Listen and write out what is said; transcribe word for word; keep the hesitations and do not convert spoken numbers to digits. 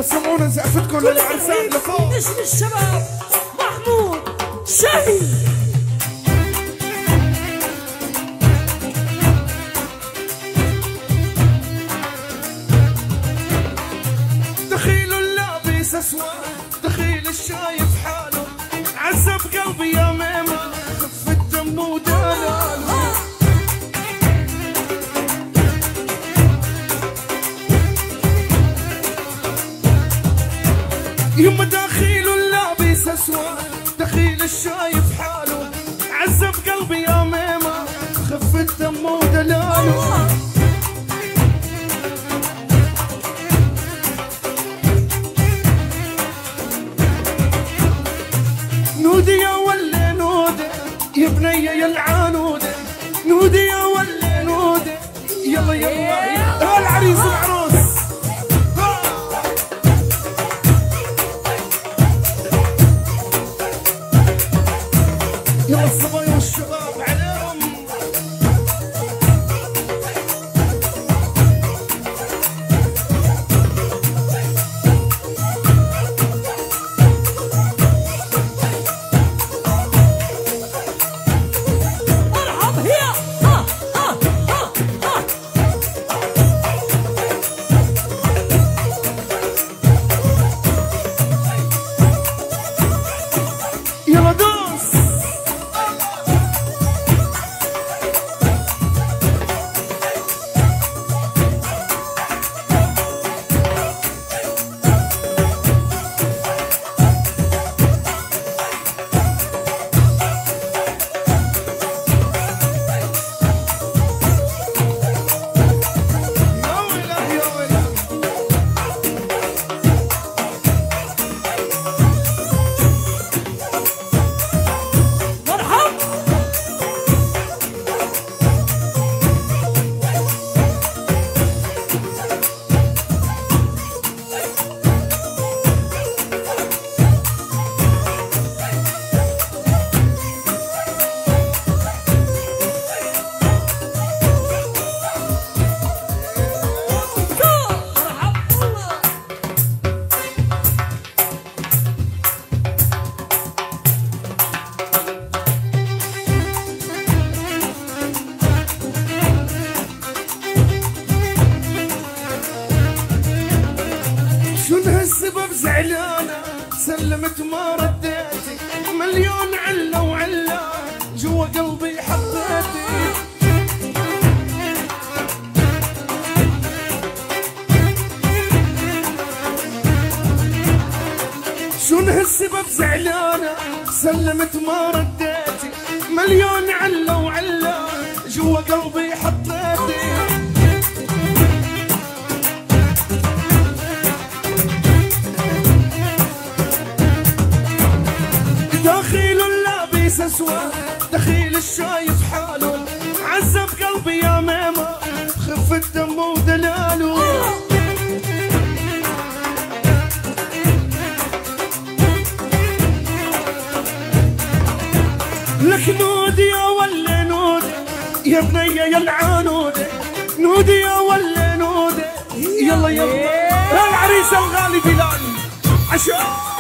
سمعونا زقفتكم للعرسان لفوق. اسم الشباب محمود شاهين. دخيل اللابس اسود، دخيل الشايف حاله، عذب قلبي يا ميمة، خف الدم ودلاله. يما دخيل اللابس اسود، دخيل الشايف حاله، عذب قلبي يا ميمة، خف الدم ودلاله. نودي يا ولي نودي يا بنية يا العنودة، نودي يا ولي نودي يلا يلا يا العريس والعروس. يلا الصبايا والشباب عليهم. السبب زعلانة سلمت ما رديتي، مليون علة وعلة جوا قلبي حطيتي. شون هالسبب زعلانة سلمت ما رديتي، مليون علة وعلة جوا قلبي حطيتي. دخيل اللابس اسود، دخيل الشايف حاله، عذب قلبي يا ميمة، خف الدم ودلاله. لك نودي يا ولي نودي يا بنية يا العنودة، نودي يا ولي نودي يلا يلا العريس الغالي بلال عشان